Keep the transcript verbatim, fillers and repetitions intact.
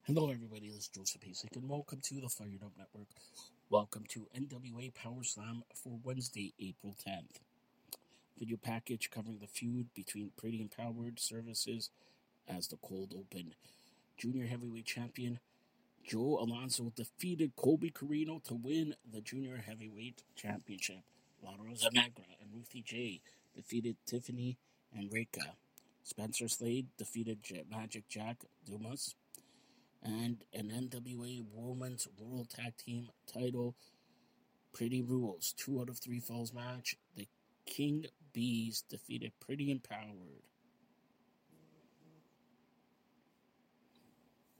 Hello, everybody. This is Joseph Pasek, and welcome to the Fired Up Network. Welcome to N W A Power Slam for Wednesday, April tenth. Video package covering the feud between Pretty Empowered Services as the Cold Open. Junior Heavyweight Champion Joe Alonso defeated Colby Corino to win the Junior Heavyweight Championship. La Rosa Negra and Ruthie J defeated Tiffany and Reka. Spencer Slade defeated J- Magic Jack Dumas. And an N W A Women's World Tag Team title, Pretty Rules, two out of three falls match. The King Bees defeated Pretty Empowered.